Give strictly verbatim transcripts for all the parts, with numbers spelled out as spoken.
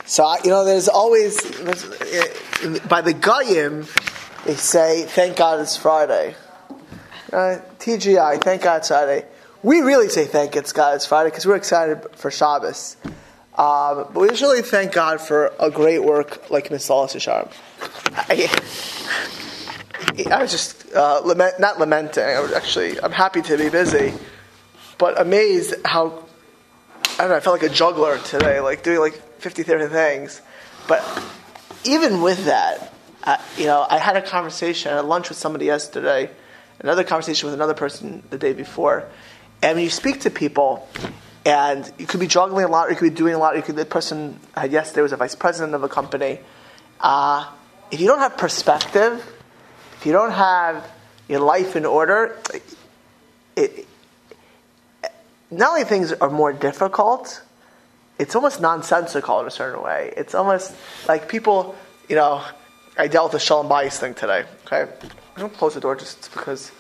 So, I, you know, there's always, by the Goyim, they say, thank God it's Friday. Uh, T G I, thank God it's Friday. We really say thank God it's Friday because we're excited for Shabbos. Um, but we just really thank God for a great work like Misalas Yesharim. I, I was just, uh, lament, not lamenting, I was actually, I'm happy to be busy, but amazed how, I don't know, I felt like a juggler today, like doing like fifty different things. But even with that, uh, you know, I had a conversation, I had lunch with somebody yesterday, another conversation with another person the day before. And when you speak to people, and you could be juggling a lot, or you could be doing a lot, you could, the person I had yesterday was a vice president of a company. Uh, if you don't have perspective, if you don't have your life in order, it, not only things are more difficult, it's almost nonsensical in a certain way. It's almost like people, you know, I dealt with the Shalom Bayis thing today, okay? I'm going to close the door just because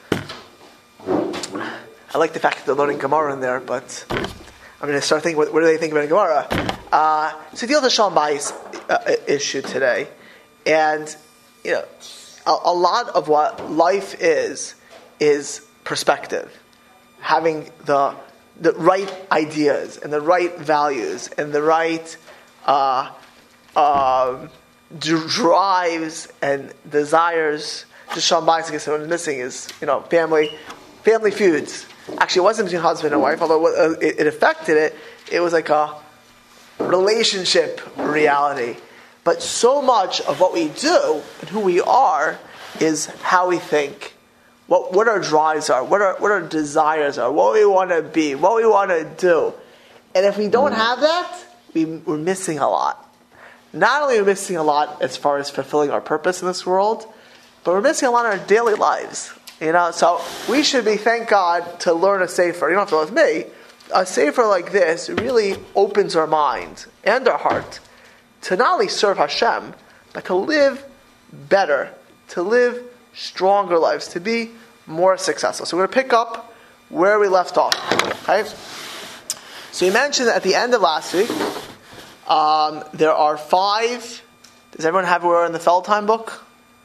I like the fact that they're learning Gemara in there, but I'm going to start thinking, what, what do they think about Gemara? Uh, so I deal with the Shalom Bayis uh, issue today, and, you know, a, a lot of what life is, is perspective. Having the the right ideas and the right values and the right uh, uh, d- drives and desires. Just Shalom Bayis, I guess what is missing is, you know, family, family feuds. Actually, it wasn't between husband and wife, although it, it affected it. It was like a relationship reality. But so much of what we do and who we are is how we think. What what our drives are, what our what our desires are, what we want to be, what we want to do. And if we don't have that, we, we're missing a lot. Not only are we missing a lot as far as fulfilling our purpose in this world, but we're missing a lot in our daily lives. You know, so we should be, thank God, to learn a sefer. You don't have to learn with me. A sefer like this really opens our mind and our heart to not only serve Hashem, but to live better, to live stronger lives, to be more successful. So we're going to pick up where we left off. Okay? So we mentioned at the end of last week, um, there are five. Does everyone have where we're in the Feldheim book?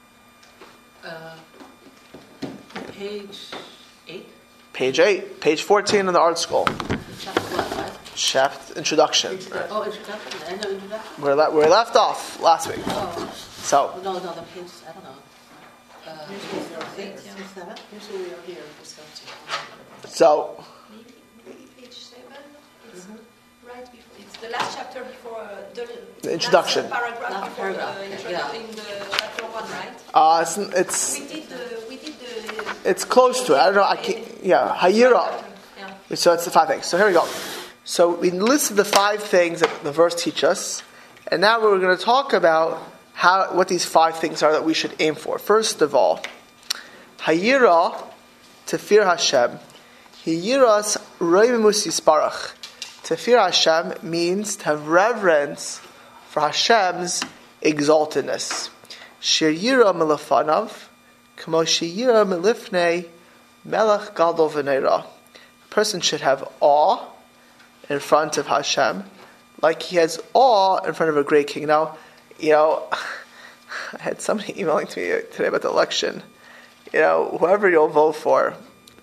Uh, page eight. Page eight. Page fourteen in the art school. Chapter what, right? Chapter introduction. Introduction. Oh, introduction. The end of introduction. Where, le- where we left off last week. Oh. So. No, no, the page, I don't know. Uh, eight, yeah. Seven? Usually we are here discussing. So. Maybe, maybe page seven. It's mm-hmm. right before. It's the last chapter before uh, the, the introduction. Last paragraph Last before paragraph. the intro- Yeah. in the chapter one, right? Uh, it's, it's We did the. We did the. it's close to it. I don't know. I can't. Yeah, Hayira. Yeah. So it's the five things. So here we go. So we listed the five things that the verse teaches us, and now we're going to talk about how what these five things are that we should aim for. First of all, Hayira, to fear Hashem. Hayiras Reimus Yisparach. To fear Hashem means to have reverence for Hashem's exaltedness. Sheyira milafanav, kamo sheyira milifnei melech gadol v'neira. A person should have awe in front of Hashem, like he has awe in front of a great king. Now, you know, I had somebody emailing to me today about the election. You know, whoever you'll vote for,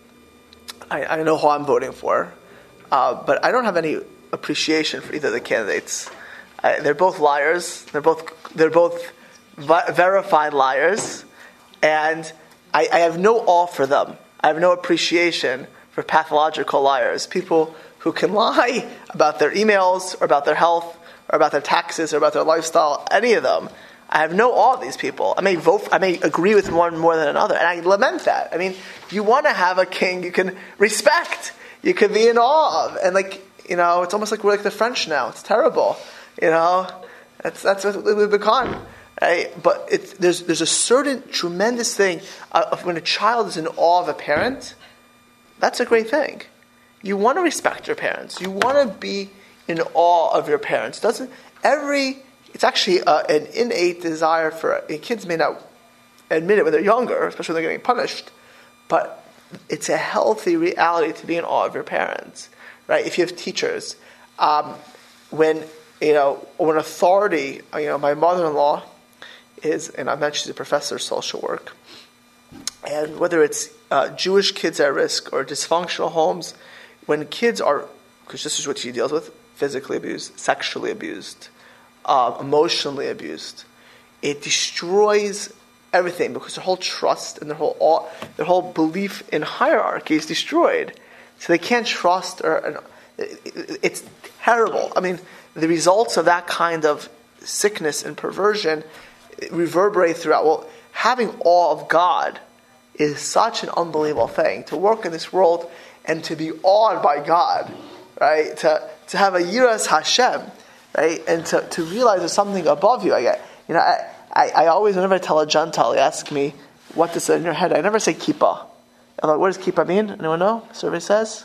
I, I know who I'm voting for, uh, but I don't have any appreciation for either of the candidates. I, they're both liars. They're both they're both vi- verified liars, and I, I have no awe for them. I have no appreciation for pathological liars, people who can lie about their emails, or about their health, or about their taxes, or about their lifestyle. Any of them. I have no awe of these people. I may vote, I may agree with one more than another, and I lament that. I mean, if you want to have a king you can respect, you can be in awe of, and like, you know, it's almost like we're like the French now. It's terrible, you know. That's that's what we've become. Right? But it's, there's there's a certain tremendous thing uh, of when a child is in awe of a parent. That's a great thing. You want to respect your parents. You want to be in awe of your parents. Doesn't every It's actually uh, an innate desire for uh, kids may not admit it when they're younger, especially when they're getting punished, but it's a healthy reality to be in awe of your parents, right? If you have teachers, um, when you know, when authority, you know, my mother-in-law is, and I mentioned she's a professor of social work, and whether it's uh, Jewish kids at risk or dysfunctional homes, when kids are, because this is what she deals with, physically abused, sexually abused, uh, emotionally abused, it destroys everything because their whole trust and their whole all, their whole belief in hierarchy is destroyed. So they can't trust, or and it, it's terrible. I mean, the results of that kind of sickness and perversion reverberate throughout. Well, having awe of God is such an unbelievable thing. To work in this world and to be awed by God, right? To to have a yiras Hashem, right? And to, to realize there's something above you. I get, you know, I, I, I always, whenever I tell a Gentile, they ask me, what is in your head? I never say kippah. I'm like, what does kippah mean? Anyone know? Survey says?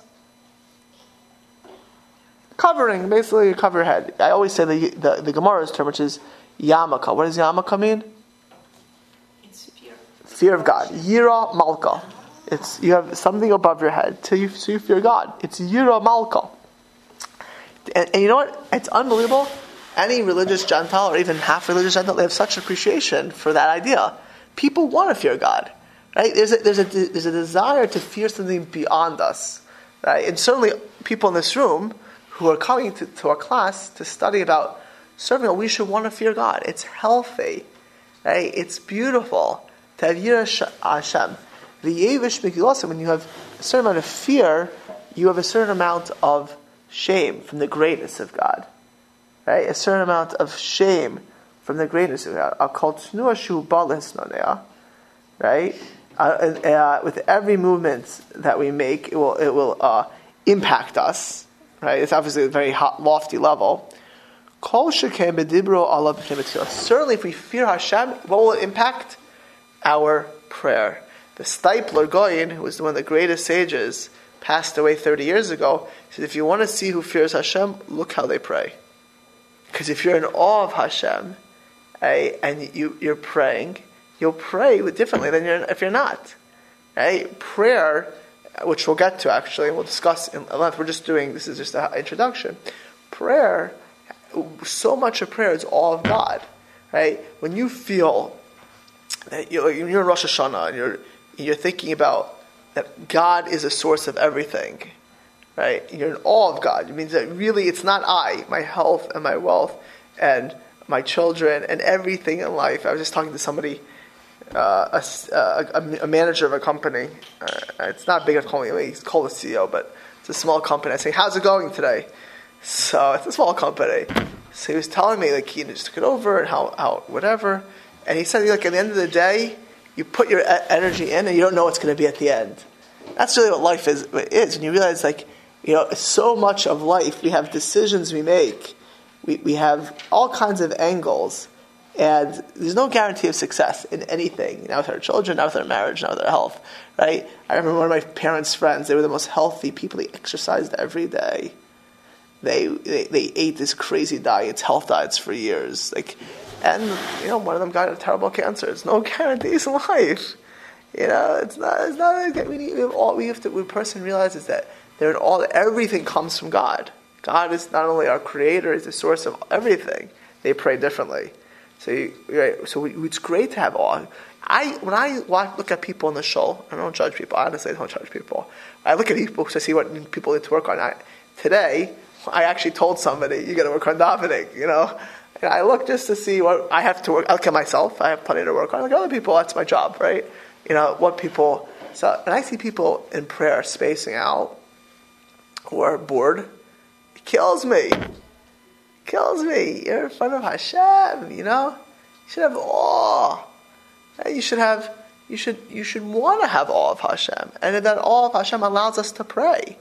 Covering, basically you cover your head. I always say the, the, the Gemara's term, which is yamaka. What does yamaka mean? It's fear. Fear of God. Yira malka. It's, you have something above your head, so you, so you fear God. It's yira malka. And, and you know what? It's unbelievable. Any religious Gentile or even half religious Gentile, they have such appreciation for that idea. People want to fear God, right? There's a, there's a, there's a desire to fear something beyond us, right? And certainly people in this room who are coming to, to our class to study about serving God, we should want to fear God. It's healthy, right? It's beautiful to have Yirah Hashem. The Yevish Megillah, when you have a certain amount of fear, you have a certain amount of shame from the greatness of God, right? A certain amount of shame from the greatness of God. Right? Uh, and, uh, with every movement that we make, it will it will uh, impact us. Right? It's obviously a very hot, lofty level. Certainly, if we fear Hashem, what will it impact? Our prayer. The Stipler Goyin, who was one of the greatest sages, passed away thirty years ago, said, if you want to see who fears Hashem, look how they pray. Because if you're in awe of Hashem, right, and you, you're praying, you'll pray differently than you're, if you're not. Right? Prayer, which we'll get to actually, and we'll discuss in length. We're just doing, this is just an introduction. Prayer, so much of prayer is awe of God. Right? When you feel that you're, you're in Rosh Hashanah and you're, you're thinking about that God is a source of everything, right? You're in awe of God. It means that really it's not I, my health and my wealth and my children and everything in life. I was just talking to somebody, uh, a, a, a manager of a company. Uh, it's not big enough calling me, he's called a C E O, but it's a small company. I say, how's it going today? So it's a small company. So he was telling me, like, he just took it over and how, how whatever. And he said, like, at the end of the day, you put your energy in and you don't know what's going to be at the end. That's really what life is. is. And you realize, like, you know, so much of life, we have decisions we make. We we have all kinds of angles. And there's no guarantee of success in anything. Now with our children, now with our marriage, now with our health. Right? I remember one of my parents' friends, they were the most healthy people. They exercised every day. They they, they ate this crazy diets, health diets for years. Like, and, you know, one of them got a terrible cancer. There's no guarantees in life. You know, it's not, it's not, we need, we have all, we have to, the person realizes that they're in all, everything comes from God. God is not only our creator, he's the source of everything. They pray differently. So, you, right, so we, it's great to have awe. I, when I watch, look at people in the shul, I don't judge people, honestly I don't judge people. I look at people to see what people need to work on. I, today, I actually told somebody, you gotta work on davening, you know? And I look just to see what I have to work. I look at myself. I have plenty to work on. I look at other people. That's my job, right? You know what people. So, and I see people in prayer spacing out, who are bored. It kills me. It kills me. You're in front of Hashem. You know, you should have awe. You should have. You should. You should want to have awe of Hashem, and that awe of Hashem allows us to pray.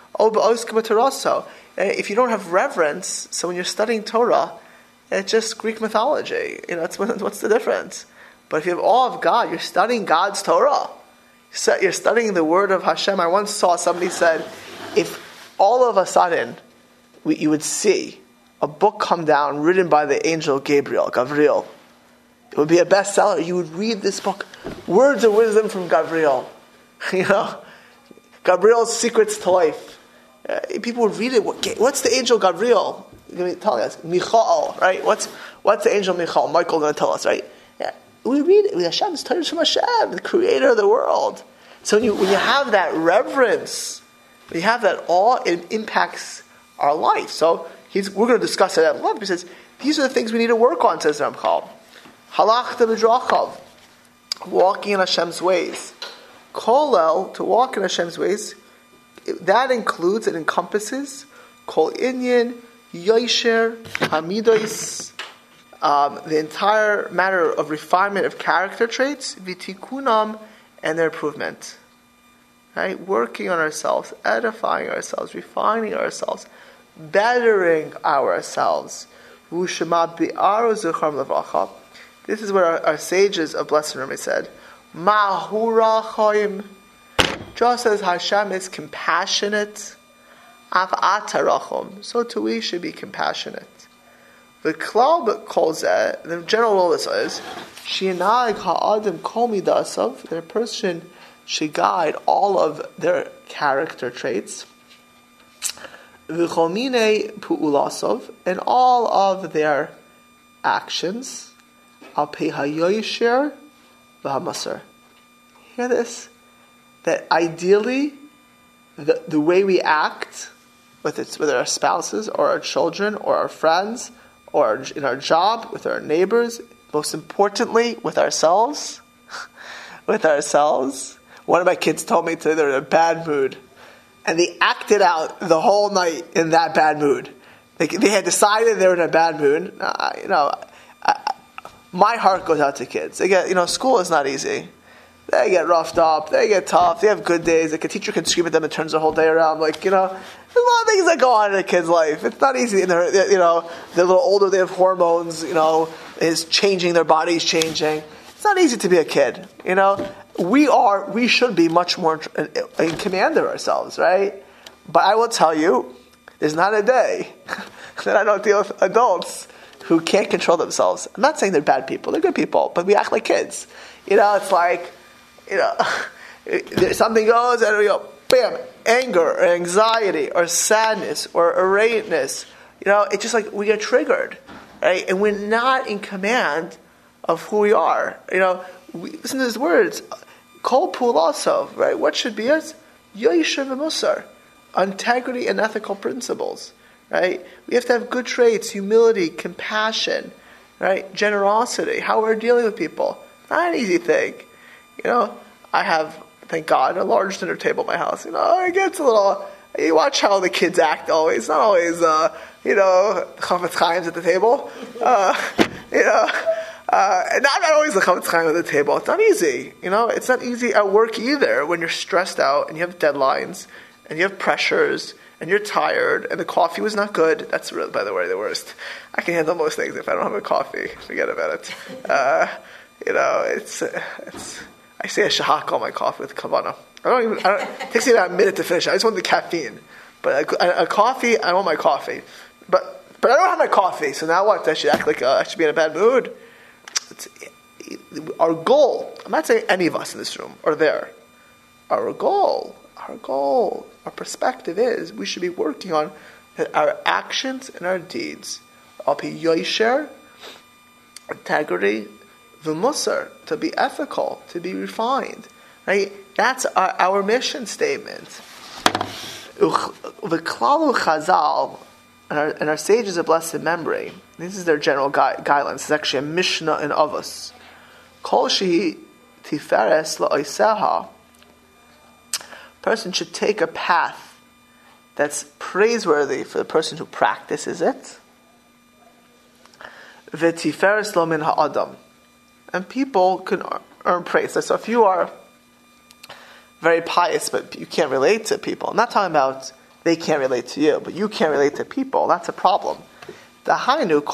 Oh, if you don't have reverence, so when you're studying Torah, it's just Greek mythology. You know, that's what's the difference. But if you have awe of God, you're studying God's Torah. You're studying the word of Hashem. I once saw somebody said, if all of a sudden we, you would see a book come down written by the angel Gabriel, Gabriel, it would be a bestseller. You would read this book, words of wisdom from Gabriel. You know, Gabriel's secrets to life. Uh, people would read it. What, what's the angel Gabriel? going to be telling us, Michael, right? What's what's the angel Michael? Michael going to tell us, right? Yeah, we read it. Hashem is Torah Shem Hashem, the creator of the world. So when you when you have that reverence, when you have that awe, it impacts our life. So he's, we're going to discuss it at length. He says these are the things we need to work on. Says Ramchal, halachta b'drachav, walking in Hashem's ways. Kolel, to walk in Hashem's ways, that includes, it encompasses kol inyan, yosher, hamidos, um, the entire matter of refinement of character traits, vitikunam, and their improvement. Right? Working on ourselves, edifying ourselves, refining ourselves, bettering ourselves. This is what our, our sages of Blessed Memory said. Mahurachaim. Just as Hashem is compassionate, af atarachom, so too we should be compassionate. The klal calls that, the general rule is, Shinag ha'adim kol midasav, that a person should guide all of their character traits, v'chomine pu'ulasov, and all of their actions, al pei hayoyisher v'hamasar. Hear this? That ideally, the, the way we act, with it's with our spouses or our children or our friends or in our job, with our neighbors, most importantly, with ourselves, with ourselves. One of my kids told me today they're in a bad mood, and they acted out the whole night in that bad mood. They, they had decided they were in a bad mood. Uh, you know, I, my heart goes out to kids. They get, you know, school is not easy. They get roughed up, they get tough, they have good days, like a teacher can scream at them and turns the whole day around, like, you know, there's a lot of things that go on in a kid's life. It's not easy, and they're, you know, they're a little older, they have hormones, you know, is changing, their body's changing. It's not easy to be a kid, you know. We are, we should be much more in, in command of ourselves, right? But I will tell you, there's not a day that I don't deal with adults who can't control themselves. I'm not saying they're bad people, they're good people, but we act like kids. You know, it's like, you know, something goes and we go, bam, anger or anxiety or sadness or irrateness. You know, it's just like we get triggered, right? And we're not in command of who we are. You know, we, listen to these words, kol pulasov, right? What should be us? Yosher v'musar, integrity and ethical principles, right? We have to have good traits, humility, compassion, right? Generosity, how we're dealing with people. Not an easy thing. You know, I have, thank God, a large dinner table at my house. You know, it gets a little, you watch how the kids act always. It's not always, uh, you know, Chavetz Chaim's at the table. Uh, you know, uh, and not, not always the Chavetz Chaim at the table. It's not easy. You know, it's not easy at work either when you're stressed out and you have deadlines and you have pressures and you're tired and the coffee was not good. That's, really, by the way, the worst. I can handle most things if I don't have a coffee. Forget about it. Uh, you know, it's, it's, I say a shahak on my coffee with kavana. I don't even. I don't, it takes me about a minute to finish. I just want the caffeine, but a, a coffee. I want my coffee, but but I don't have my coffee. So now what? I should act like uh, I should be in a bad mood. It's, our goal. I'm not saying any of us in this room are there. Our goal, our goal, our perspective is we should be working on that our actions and our deeds. Al pi yosher, integrity. V'musar, to be ethical, to be refined, right? That's our, our mission statement. V'klalu Chazal, and our, and our sages of blessed memory, this is their general gui- guidelines. It's actually a Mishnah in Avos. Kol shehi tiferes la'oseha. Person should take a path that's praiseworthy for the person who practices it. V'tiferes lo min ha'adam. And people can earn praise. So if you are very pious, but you can't relate to people, I'm not talking about they can't relate to you, but you can't relate to people, that's a problem. The hainu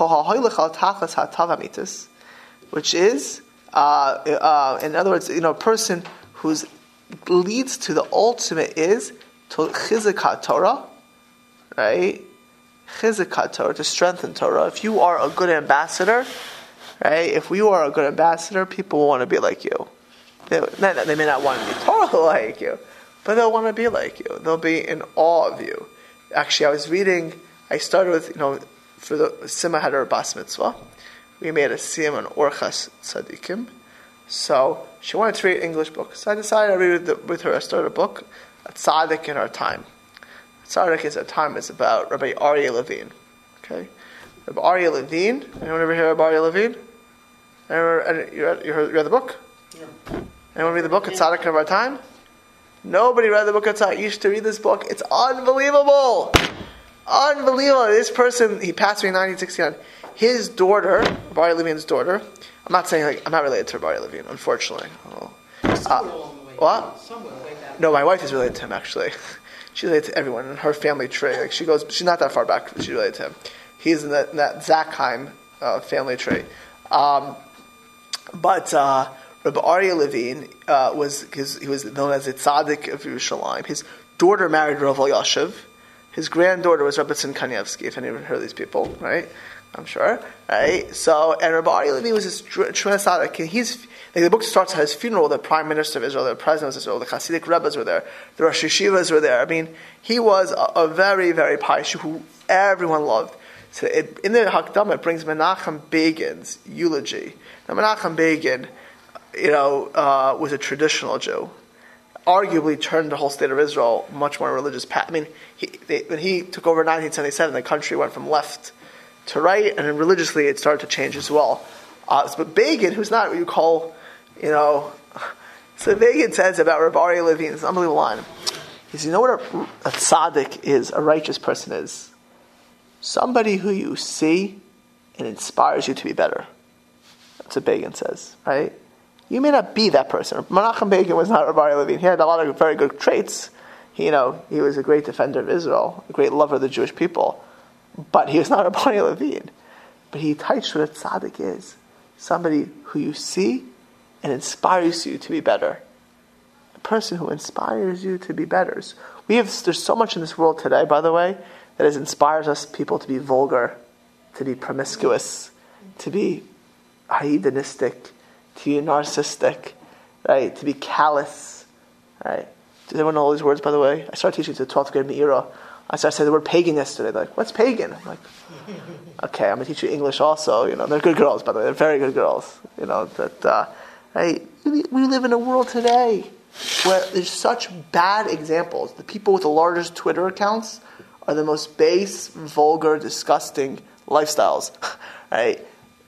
which is, uh, uh, in other words, you know, a person who leads to the ultimate is to chizakat Torah, right? Chizakat Torah, to strengthen Torah. If you are a good ambassador, right? If you are a good ambassador, people will want to be like you. They, they may not want to be totally like you, but they'll want to be like you. They'll be in awe of you. Actually, I was reading, I started with, you know, for the Sima had her bas mitzvah. We made a siyum on Orchas Tzadikim. So she wanted to read an English book. So I decided to read with, the, with her. I started a book, a Tzaddik in Our Time. Tzaddik in Our Time is about Rabbi Aryeh Levine. Okay, Rabbi Aryeh Levine. Anyone ever hear of Aryeh Levine? Ever, you, read, you, heard, you read the book? Yeah. Anyone read the book, a Tzaddik in Our Time? Nobody read the book of Tzaddik. You should read this book. It's unbelievable. Unbelievable. This person, he passed away in nineteen sixty-nine. His daughter, Aryeh Levine's daughter, I'm not saying, like, I'm not related to Aryeh Levine, unfortunately. Oh. Somewhere along the way. What? Somewhere way back. No, my wife is related to him, actually. She's related to everyone in her family tree. Like, she goes, she's not that far back, but she's related to him. He's in that, in that Zakheim uh, family tree. Um, but uh, Rabbi Aryeh Levine uh, was, his, he was known as the Tzaddik of Yerushalayim. His daughter married Rav Elyashiv. His granddaughter was Rabbi Tzin Kanievsky, if anyone heard of these people, right? I'm sure, right? So, and Rabbi Aryeh Levine was this tremendous tzaddik. And he's, like, the book starts at his funeral. The Prime Minister of Israel, the President of Israel, the Hasidic Rebbes were there, the Rosh Yeshivas were there. I mean, he was a, a very, very pious Jew who everyone loved. So, it, in the Hakdama, it brings Menachem Begin's eulogy. Now, Menachem Begin, you know, uh, was a traditional Jew. Arguably turned the whole state of Israel much more religious path. I mean, he, they, when he took over in nineteen seventy-seven, the country went from left to right, and then religiously it started to change as well. Uh, but Begin, who's not what you call, you know, so Begin says about Rabbi Aryeh Levine, it's an unbelievable line. He says, you know what a, a tzaddik is, a righteous person is? Somebody who you see and inspires you to be better. That's what Begin says, right? You may not be that person. Menachem Begin was not Rabbi Aryeh Levine. He had a lot of very good traits. He, you know, he was a great defender of Israel, a great lover of the Jewish people. But he was not Rabbi Aryeh Levine. But he touched what a tzaddik is. Somebody who you see and inspires you to be better. A person who inspires you to be better. We have, there's so much in this world today, by the way, that is, inspires us people to be vulgar, to be promiscuous, to be hedonistic, to be narcissistic, right? To be callous, right? Does everyone know all these words, by the way? I started teaching to the twelfth grade Meira. I started saying the word pagan yesterday. They're like, what's pagan? I'm like, okay, I'm going to teach you English also. You know, they're good girls, by the way. They're very good girls. You know, that, uh, right? We, we live in a world today where there's such bad examples. The people with the largest Twitter accounts are the most base, vulgar, disgusting lifestyles, right?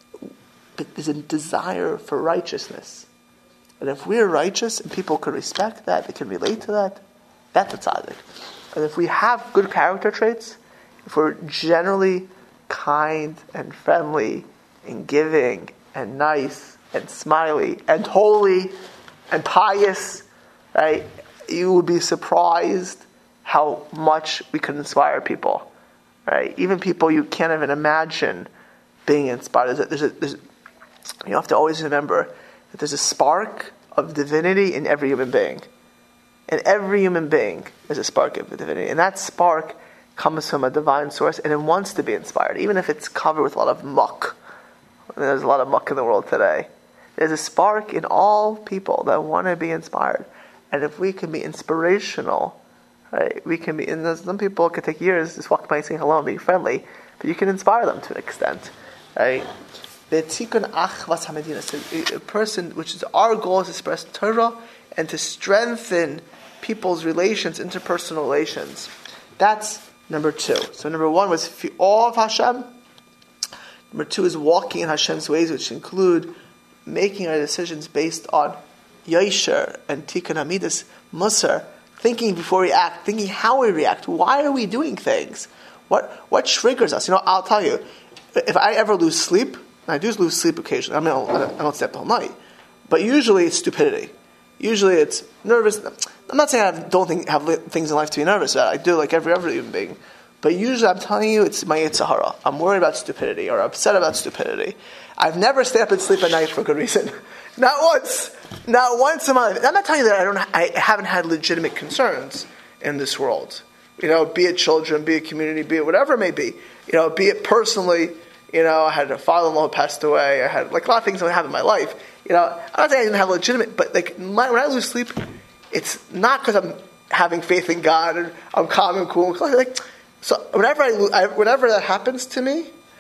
But there's a desire for righteousness. And if we're righteous and people can respect that, they can relate to that, that's a tzaddik. And if we have good character traits, if we're generally kind and friendly and giving and nice and smiley and holy and pious, right, you would be surprised how much we can inspire people, right? Even people you can't even imagine being inspired. There's a, there's a, there's, you have to always remember that there's a spark of divinity in every human being. In every human being, there's a spark of divinity. And that spark comes from a divine source, and it wants to be inspired, even if it's covered with a lot of muck. There's a lot of muck in the world today. There's a spark in all people that want to be inspired. And if we can be inspirational, right, we can be, and some people it could take years just walk by saying hello and being friendly, but you can inspire them to an extent, right? The Tikkun Achvas HaMedina, so a person, which is our goal, is to express Torah and to strengthen people's relations, interpersonal relations. That's number two. So number one was awe of Hashem. Number two is walking in Hashem's ways, which include making our decisions based on Yosher and Tikkun Hamidus Musar, thinking before we act, thinking how we react. Why are we doing things? What what triggers us? You know, I'll tell you, if I ever lose sleep, and I do lose sleep occasionally, I mean, I don't, I don't stay up all night, but usually it's stupidity. Usually it's nervous. I'm not saying I don't think, have things in life to be nervous about. I do, like every other human being. But usually I'm telling you, it's my Yetzer Hara. I'm worried about stupidity or upset about stupidity. I've never stayed up and sleep at night for a good reason. Not once. Not once in my life. I'm not telling you that I don't. I haven't had legitimate concerns in this world. You know, be it children, be it community, be it whatever it may be. You know, be it personally. You know, I had a father-in-law who passed away. I had like a lot of things that happened in my life. You know, I'm not saying I didn't have legitimate, but like my, when I lose sleep, it's not because I'm having faith in God and I'm calm and cool. Like, so whenever I, I whenever that happens to me,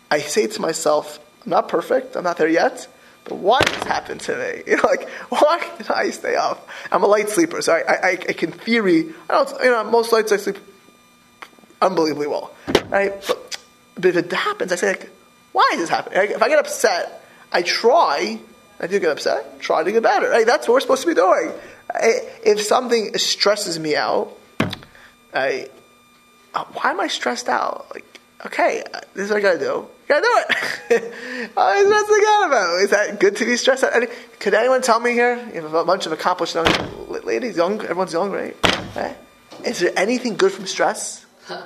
I say to myself, I'm not perfect, I'm not there yet, but why did this happen to me? You know, like, why did I stay up? I'm a light sleeper, so I, I, I can theory, I don't, you know, most nights I sleep unbelievably well, right? But, but if it happens, I say, like, why is this happening? Like, if I get upset, I try, I do get upset, try to get better, right? That's what we're supposed to be doing. I, if something stresses me out, I, uh, why am I stressed out? Like, okay, uh, this is what I gotta do. Gotta do it. What am I stressing out about? Is that good to be stressed out? Any, could anyone tell me here? You have a bunch of accomplished young ladies, young, everyone's young, right? right? Is there anything good from stress? Huh.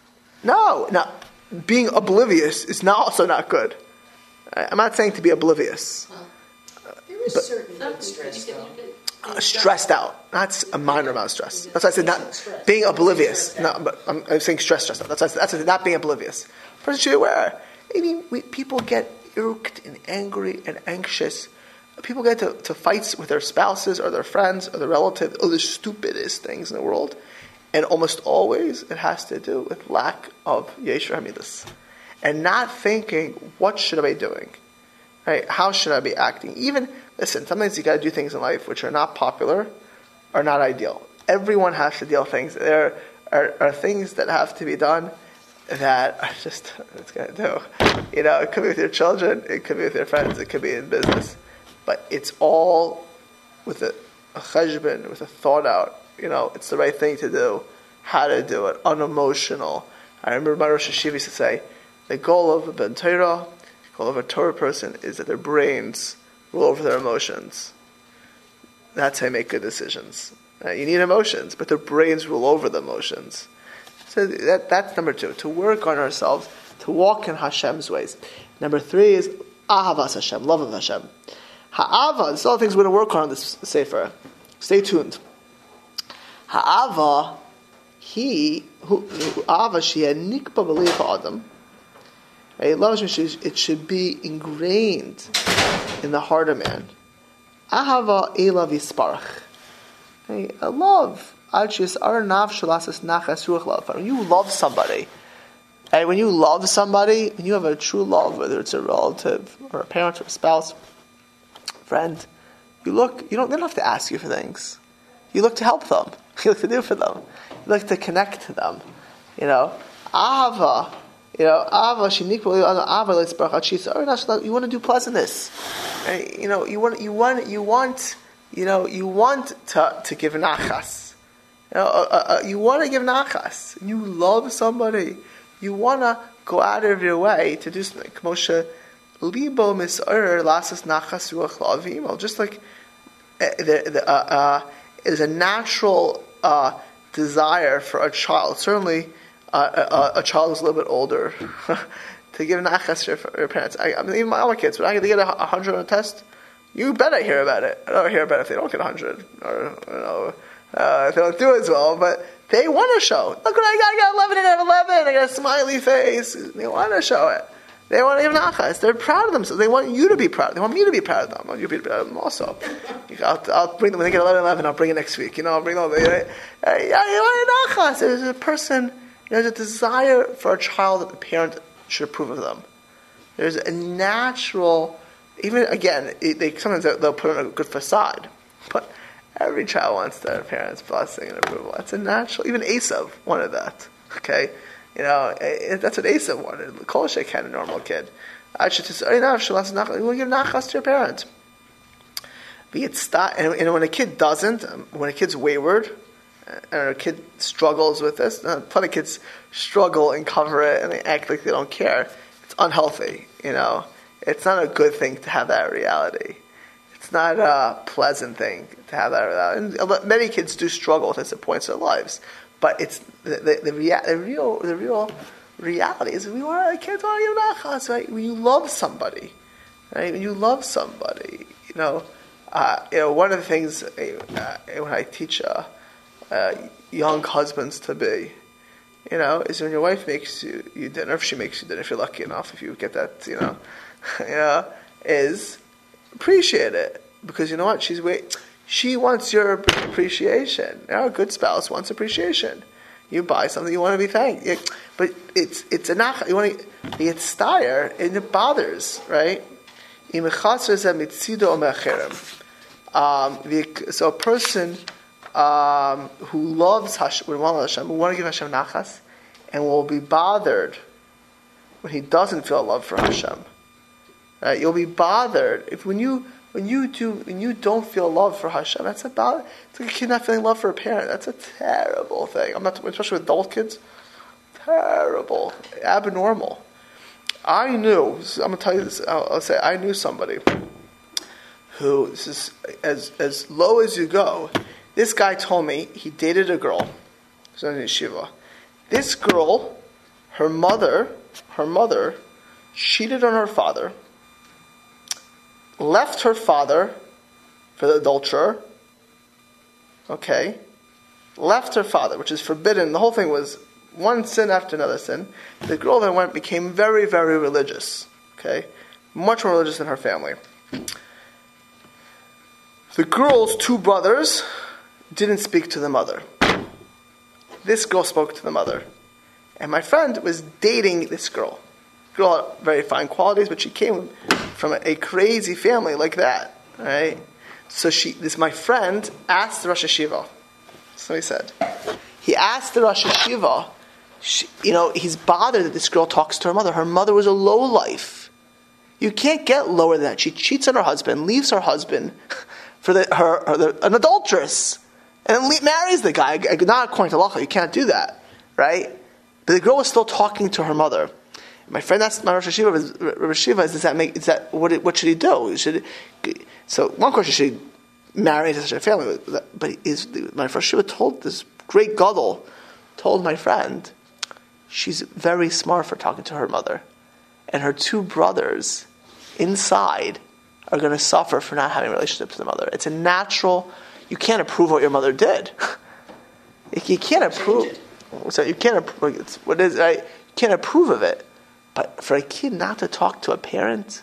No. Now, being oblivious is not also not good. I'm not saying to be oblivious. Huh. There is But- certain good stress, though. Uh, stressed out. That's a minor amount of stress. That's why I said not being oblivious. No, but I'm, I'm saying stress, stressed out. That's why I said, that's why I said not being oblivious. Person should be aware. I mean, we, people get irked and angry and anxious. People get to, to fights with their spouses or their friends or their relatives or the stupidest things in the world. And almost always it has to do with lack of Yeshua Hamidus. And not thinking, what should I be doing? Right? How should I be acting? Even, listen, sometimes you got to do things in life which are not popular, are not ideal. Everyone has to deal with things. There are, are things that have to be done that are just, it's got to do. You know, it could be with your children, it could be with your friends, it could be in business. But it's all with a, a cheshbon, with a thought out. You know, it's the right thing to do, how to do it, unemotional. I remember my Rosh Hashiva used to say, the goal of a Ben Torah, the goal of a Torah person is that their brains rule over their emotions. That's how you make good decisions. Uh, you need emotions, but their brains rule over the emotions. So that, that's number two, to work on ourselves, to walk in Hashem's ways. Number three is Ahavas Hashem, love of Hashem. Ha'ava, this is all the things we're going to work on in this Sefer. Stay tuned. Ha'ava, he, who, Ava, she had nikba b'leiv Adam. It should be ingrained in the heart of man. Ahava elav yisparach. A love. When you love somebody, and when you love somebody, when you have a true love, whether it's a relative or a parent or a spouse, friend, you look. You don't. They don't have to ask you for things. You look to help them. You look to do for them. You look to connect to them. You know, ahava. You know, Ava, you want to do pleasantness. Right? You know, you want, you want, you want, you know, you want to, to give nachas. You know, uh, uh, you want to give nachas. You love somebody. You want to go out of your way to do something. Moshe, libo mis'or lasas nachas ruach la'avimo. Just like uh, the, the, uh, uh, there's a natural uh, desire for a child. Certainly, Uh, a, a child who's a little bit older to give nachas to your, your parents. I, I mean, even my other kids, when I get to get a hundred on a test, you better hear about it. I don't hear about it if they don't get a hundred, or you know, uh, if they don't do as well. But they want to show. Look what I got! I got eleven and I have eleven. I got a smiley face. They want to show it. They want to give nachas. They're proud of themselves. They want you to be proud. They want me to be proud of them. I want you to be proud of them also. I'll, I'll bring them when they get eleven, eleven. I'll bring it next week. You know, I'll bring them. Right? Uh, yeah, you want nachas. There's a person. There's a desire for a child that the parent should approve of them. There's a natural, even again, it, they sometimes they'll put on a good facade, but every child wants their parents' blessing and approval. That's a natural. Even Esav wanted that. Okay, you know it, that's what Esav wanted. Kol Sheikh, a normal kid. I should just say, "No, she wants nachas." You want to give nachas to your parents. And, and when a kid doesn't, when a kid's wayward, and a kid struggles with this, uh, plenty of kids struggle and cover it, and they act like they don't care. It's unhealthy, you know. It's not a good thing to have that reality. It's not a pleasant thing to have that reality. And many kids do struggle with this at points in their lives, but it's the the, the, rea- the real the real reality is we want kids want to give nachas, right? When you love somebody, right? When you love somebody, you know, uh, you know, one of the things uh, when I teach. Uh, Uh, young husbands to be, you know, is when your wife makes you, you dinner, if she makes you dinner, if you're lucky enough, if you get that, you know, you know, is appreciate it. Because you know what? She's wait, she wants your appreciation. You know, a good spouse wants appreciation. You buy something, you want to be thanked. It, but it's it's a nach. You want to be tztayer, and it bothers, right? Um, so a person um, who loves Hashem, who want to give Hashem nachas, and will be bothered when he doesn't feel love for Hashem. Right? You'll be bothered if when you when you do when you don't feel love for Hashem. That's about it's like a kid not feeling love for a parent. That's a terrible thing. I'm not especially with adult kids. Terrible, abnormal. I knew. I'm gonna tell you this. I'll, I'll say I knew somebody who this is as as low as you go. This guy told me he dated a girl. She was in yeshiva. This girl, her mother, her mother, cheated on her father. Left her father for the adulterer. Okay, left her father, which is forbidden. The whole thing was one sin after another sin. The girl then went became very, very religious. Okay, much more religious than her family. The girl's two brothers didn't speak to the mother. This girl spoke to the mother, and my friend was dating this girl. The girl had very fine qualities, but she came from a, a crazy family like that. Right? So she, this my friend asked the Rosh Hashiva. So he said, he asked the Rosh Hashiva. She, you know, he's bothered that this girl talks to her mother. Her mother was a lowlife. You can't get lower than that. She cheats on her husband, leaves her husband for the, her, her the, an adulteress, and then le- marries the guy. Not according to Lacha, you can't do that, right? But the girl was still talking to her mother. My friend asked my Rosh Hashiva, Rosh Hashiva, does that make? Is that what? What should he do? Should so one question: should he marry into such a family? But is my Rosh Hashiva told this great gadol told my friend, she's very smart for talking to her mother, and her two brothers inside are going to suffer for not having a relationship to the mother. It's a natural. You can't approve what your mother did. You can't approve. So you can't approve. It's, what is right? You can't approve of it. But for a kid not to talk to a parent,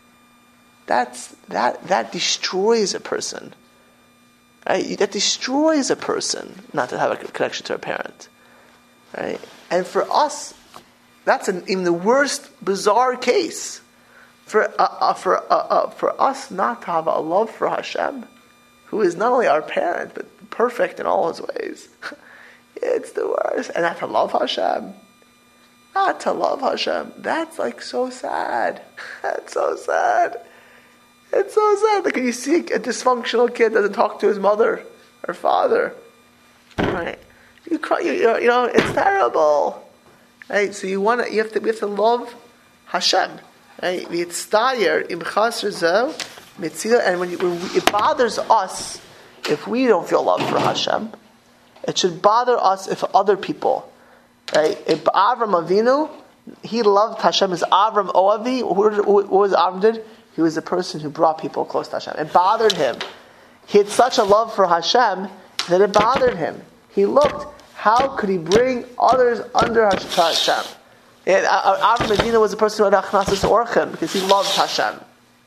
that's that that destroys a person. Right? That destroys a person not to have a connection to a parent. Right? And for us, that's an, even the worst bizarre case. For uh, uh, for uh, uh, for us not to have a love for Hashem, who is not only our parent but perfect in all His ways, it's the worst. And not to love Hashem. Not to love Hashem. That's like so sad. That's so sad. It's so sad. Like when you see a dysfunctional kid doesn't talk to his mother or father, right? You cry. You, you know it's terrible, right? So you want to. You have to. We have to love Hashem, right? V'yitztayer im chasr zeh mitzila. And when, you, when we, it bothers us if we don't feel love for Hashem, it should bother us if other people. Right? If Avram Avinu, he loved Hashem as Avram Oavi. What was Avram did? He was the person who brought people close to Hashem. It bothered him. He had such a love for Hashem that it bothered him. He looked, how could he bring others under Hashem? And Avram Avinu was the person who had Achnasas Orchim because he loved Hashem.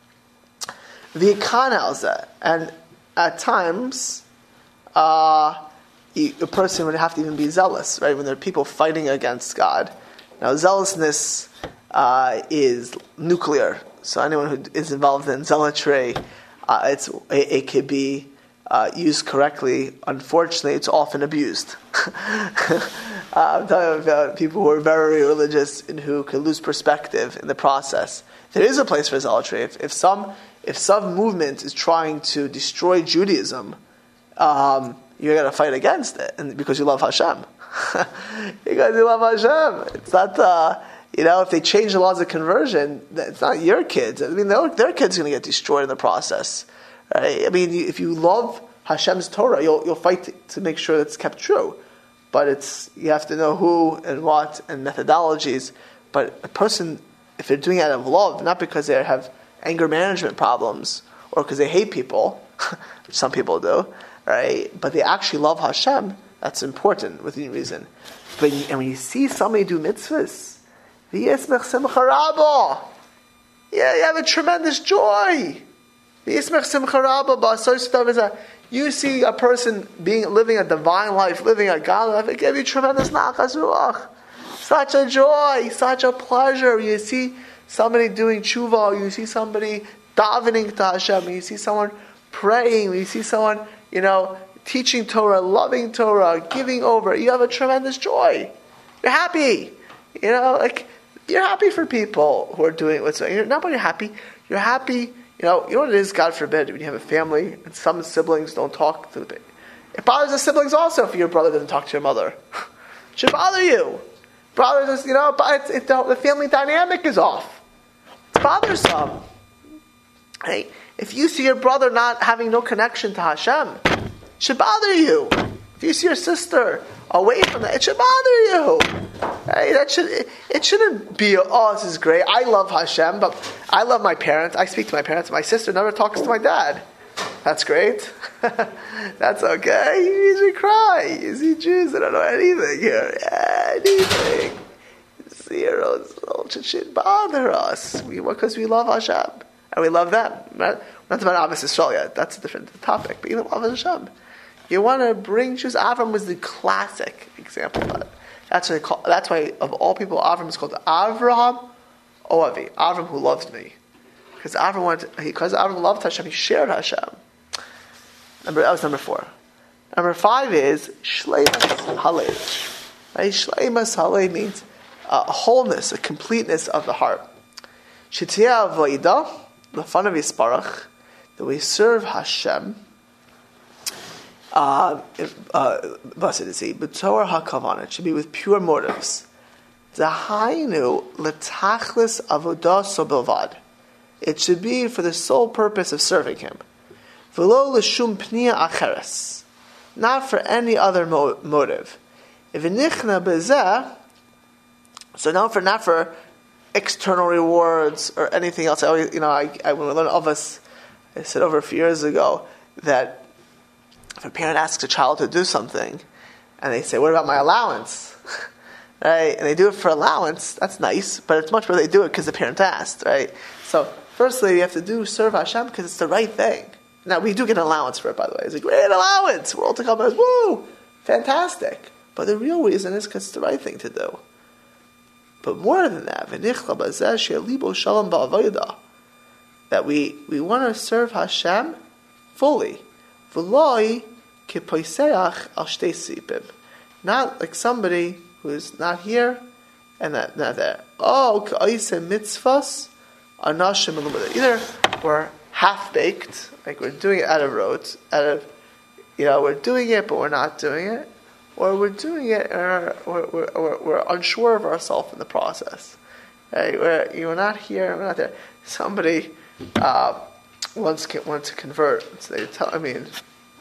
The Ikan and at times, uh, a person would have to even be zealous, right? When there are people fighting against God. Now, zealousness uh, is nuclear. So anyone who is involved in zealotry, uh, it's it, it could be uh, used correctly. Unfortunately, it's often abused. uh, I'm talking about people who are very religious and who can lose perspective in the process. There is a place for zealotry. If, if some if some movement is trying to destroy Judaism, um, you're going to fight against it, and because you love Hashem. Because you love Hashem. It's not, uh, you know, if they change the laws of conversion, it's not your kids. I mean, their, their kids are going to get destroyed in the process. Right? I mean, if you love Hashem's Torah, you'll you'll fight to, to make sure it's kept true. But it's you have to know who and what and methodologies. But a person, if they're doing it out of love, not because they have anger management problems or because they hate people, which some people do, right? But they actually love Hashem. That's important within reason. But you, and when you see somebody do mitzvahs, yeah, you have a tremendous joy. You You see a person being living a divine life, living a godly life, it gives you tremendous nachas ruach. Such a joy, such a pleasure. You see somebody doing tshuva, you see somebody davening to Hashem, you see someone praying, you see someone, you know, teaching Torah, loving Torah, giving over. You have a tremendous joy. You're happy. You know, like, you're happy for people who are doing what's right. You're not only happy, you're happy. You know, you know what it is, God forbid, when you have a family and some siblings don't talk to the baby. It bothers the siblings also if your brother doesn't talk to your mother. It should bother you. Brothers, you know, but it's, it, the, the family dynamic is off. It's bothersome. Hey, if you see your brother not having no connection to Hashem, it should bother you. If you see your sister away from that, it should bother you. Hey, that should it, it shouldn't be, oh, this is great. I love Hashem, but I love my parents. I speak to my parents. My sister never talks to my dad. That's great. That's okay. You usually cry. You see Jews, they don't know anything here. Anything. Zero. It should bother us. We, because we love Hashem. And we love them. Not, not about Avos Yisrael yet. That's a different topic. But even love Hashem. You want to bring Jews. Avram was the classic example of that. That's why, call, that's why of all people, Avram is called Avraham Oavi. Avram who loved me. Because Avram wanted, because Avram loved Hashem, he shared Hashem. Number, that was number four. Number five is Shleimas Halei. Right? Shleimas Halei means a wholeness, a completeness of the heart. Shitiyah Avodah, the fun of Yisparach, that we serve Hashem. Uh, uh, B'Torah HaKavanah, it should be with pure motives. Zahainu L'Tachlis Avodah Sobelvad. It should be for the sole purpose of serving Him. V'lo l'shum pniya acheres, not for any other mo- motive. V'nichna b'zeh, so not for not for external rewards or anything else. I always, you know, I, I when we learned Avos, I said over a few years ago that if a parent asks a child to do something, and they say, "What about my allowance?" Right? And they do it for allowance. That's nice, but it's much better they do it because the parent asked, right? So, firstly, you have to do serve Hashem because it's the right thing. Now, we do get an allowance for it, by the way. It's a great allowance. We're all to come as, woo, fantastic. But the real reason is because it's the right thing to do. But more than that, that we, we want to serve Hashem fully. Not like somebody who's not here and not, not there. Oh, mitzvahs. Either we're half-baked, like we're doing it out of rote, out of, you know, we're doing it but we're not doing it, or we're doing it and we're, we're, we're, we're unsure of ourselves in the process. Right? We're, you're not here, we're not there. Somebody uh, once wanted to convert, so they tell, I mean,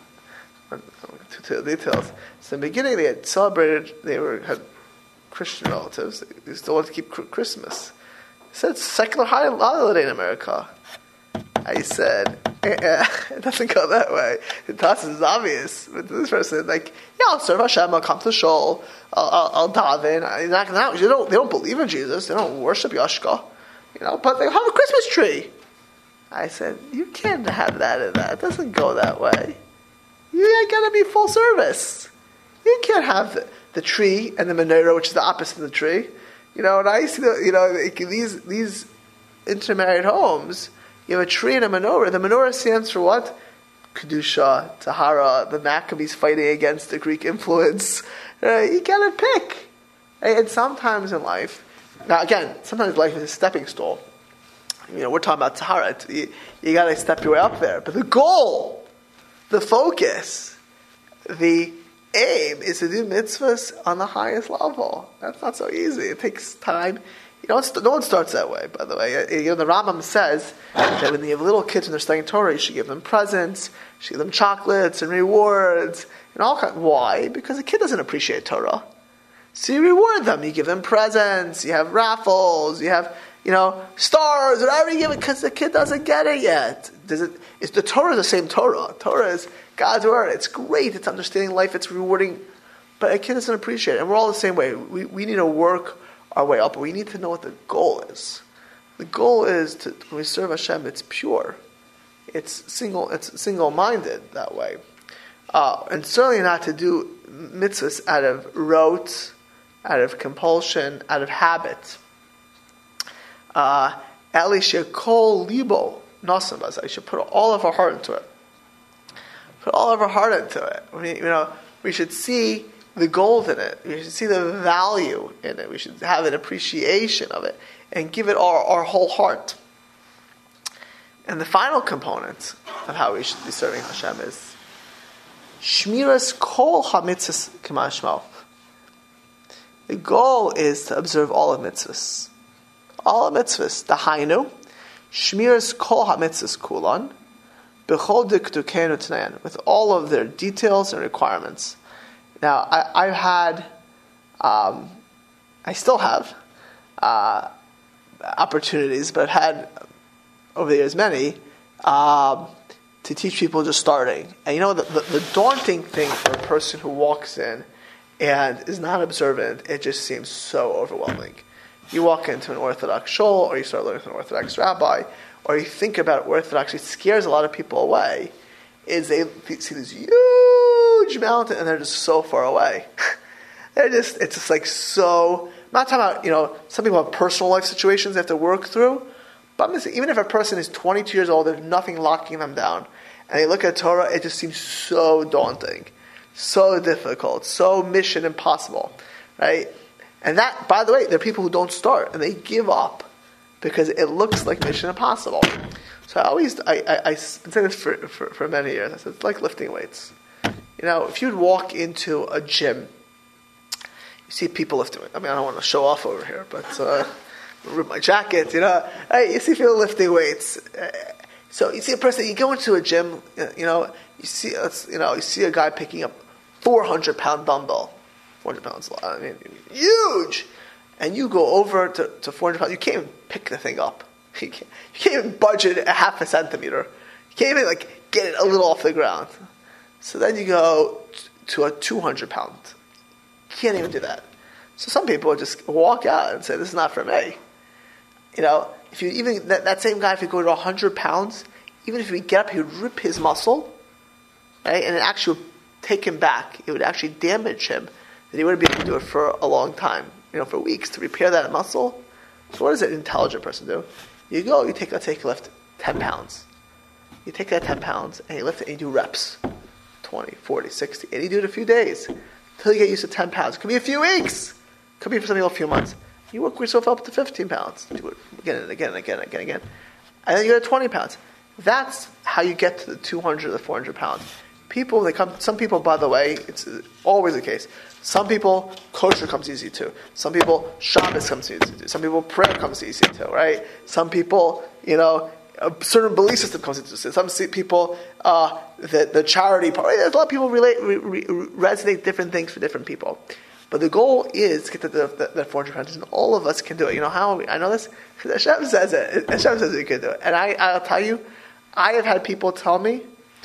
to, to the details. So in the beginning they had celebrated, they were had Christian relatives, they still wanted to keep Christmas. He said, it's a secular holiday in America. I said, eh, it doesn't go that way. To us it's obvious. But this person, like, yeah, I'll serve Hashem, I'll come to shul, I'll, I'll, I'll daven. I'm not gonna, they don't, they don't believe in Jesus, they don't worship Yashka, you know, but they have a Christmas tree. I said, you can't have that in that. It doesn't go that way. You gotta be full service. You can't have the, the tree and the menorah, which is the opposite of the tree. You know, and I see the, you know, these these intermarried homes, you have a tree and a menorah. The menorah stands for what? Kedusha, Tahara, the Maccabees fighting against the Greek influence. Uh, you gotta pick. And sometimes in life, now again, sometimes life is a stepping stool. You know, we're talking about Tahara. You, you gotta step your way up there. But the goal, the focus, the aim is to do mitzvahs on the highest level. That's not so easy. It takes time. You know, no one starts that way, by the way. You know, the Rambam says that when you have little kids and they're studying Torah, you should give them presents, you should give them chocolates and rewards, and all kinds. Why? Because the kid doesn't appreciate Torah. So you reward them. You give them presents, you have raffles, you have, you know, stars, whatever you give it, because the kid doesn't get it yet. Does it? Is the Torah the same Torah? Torah is God's word. It's great. It's understanding life. It's rewarding. But a kid doesn't appreciate it. And we're all the same way. We we need to work our way up. But we need to know what the goal is. The goal is to, when we serve Hashem, it's pure. It's single. It's single-minded that way. Uh, and certainly not to do mitzvahs out of rote, out of compulsion, out of habit. Elisha kol libo nosam bazai. We should put all of our heart into it. Put all of our heart into it. I mean, you know, we should see the gold in it. We should see the value in it. We should have an appreciation of it and give it our, our whole heart. And the final component of how we should be serving Hashem is shmiras kol hamitzvos k'mashmo. The goal is to observe all of mitzvahs. All of mitzvahs. Dahainu, shmiras kol hamitzvos kulan, b'chol diktukenu tnayan, with all of their details and requirements. Now, I, I've had, um, I still have uh, opportunities, but I've had over the years many um, to teach people just starting. And you know, the, the, the daunting thing for a person who walks in and is not observant, it just seems so overwhelming. You walk into an Orthodox shul, or you start learning from an Orthodox rabbi, or you think about Orthodox, it scares a lot of people away, is they see this huge mountain and they're just so far away. They're just, it's just like so, I'm not talking about, you know, some people have personal life situations they have to work through, but I'm just, even if a person is twenty-two years old, there's nothing locking them down, and they look at Torah, it just seems so daunting, so difficult, so mission impossible, right? And that, by the way, there are people who don't start, and they give up because it looks like mission impossible. So I always, I, I, I've been saying this for, for, for many years. I said, it's like lifting weights. You know, if you'd walk into a gym, you see people lifting weights. I mean, I don't want to show off over here, but uh, rip my jacket, you know. Hey, you see people lifting weights. So you see a person, you go into a gym, you know, you see, you know, you see a guy picking up four hundred pound dumbbell. four hundred pounds, I mean, huge. And you go over to, to four hundred pounds, you can't even pick the thing up. You can't, you can't even budget a half a centimeter. You can't even like get it a little off the ground. So then you go to a two hundred pound. You can't even do that. So some people just walk out and say, this is not for me. You know, if you even, that, that same guy, if you go to one hundred pounds, even if he would get up, he would rip his muscle, right? And it actually would take him back. It would actually damage him. That he wouldn't be able to do it for a long time, you know, for weeks to repair that muscle. So what does an intelligent person do? You go, you take, let's take a lift, ten pounds. You take that ten pounds and you lift it and you do reps. twenty, forty, sixty. And you do it a few days until you get used to ten pounds. It could be a few weeks. It could be for some people a few months. You work yourself up to fifteen pounds. Do it again and again and again and again and again. And then you get to twenty pounds. That's how you get to the two hundred or the four hundred pounds. People, they come, some people, by the way, it's always the case. Some people, kosher comes easy too. Some people, Shabbos comes easy too. Some people, prayer comes easy too, right? Some people, you know, a certain belief system comes into it. Some people, uh, the, the charity part. There's a lot of people relate, re, re, resonate different things for different people. But the goal is to get to the, the, the four hundred pounds, and all of us can do it. You know how we, I know this? Because Hashem says it. Hashem says you can do it. And I, I'll tell you, I have had people tell me,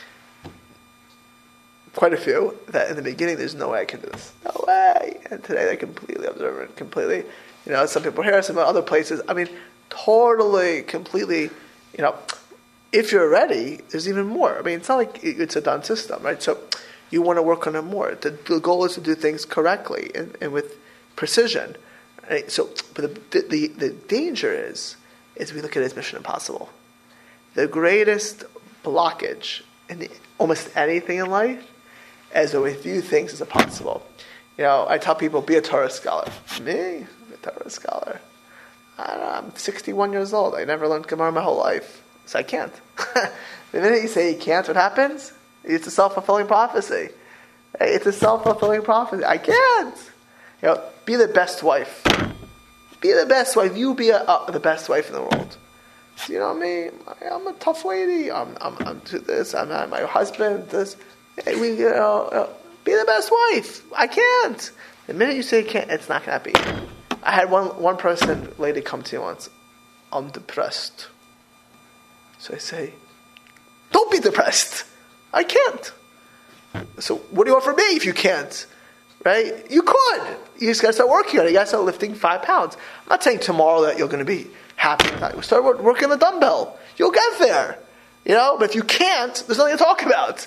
quite a few, that in the beginning there's no way I can do this. No way. And today they're completely observant, completely, you know, some people here, some other places. I mean, totally, completely, you know, if you're ready, there's even more. I mean, it's not like it's a done system, right? So you want to work on it more. The, the goal is to do things correctly and, and with precision. Right? So, but the, the, the danger is, is we look at it as mission impossible. The greatest blockage in the, almost anything in life as though we view things as impossible. You know, I tell people, be a Torah scholar. Me? I'm a Torah scholar. I don't know, I'm sixty-one years old. I never learned Gemara my whole life. So I can't. The minute you say you can't, what happens? It's a self-fulfilling prophecy. It's a self-fulfilling prophecy. I can't. You know, be the best wife. Be the best wife. You be a, uh, the best wife in the world. So, you know me, I'm a tough lady. I'm, I'm, I'm to this. I'm not my husband. This. Hey, we, you know, uh, be the best wife. I can't. The minute you say you can't, it's not going to happen. I had one one person, lady, come to me once. I'm depressed. So I say, don't be depressed. I can't. So what do you want from me if you can't? Right? You could. You just got to start working on it. You got to start lifting five pounds. I'm not saying tomorrow that you're going to be happy with that. You start working on the dumbbell. You'll get there. You know, but if you can't, there's nothing to talk about.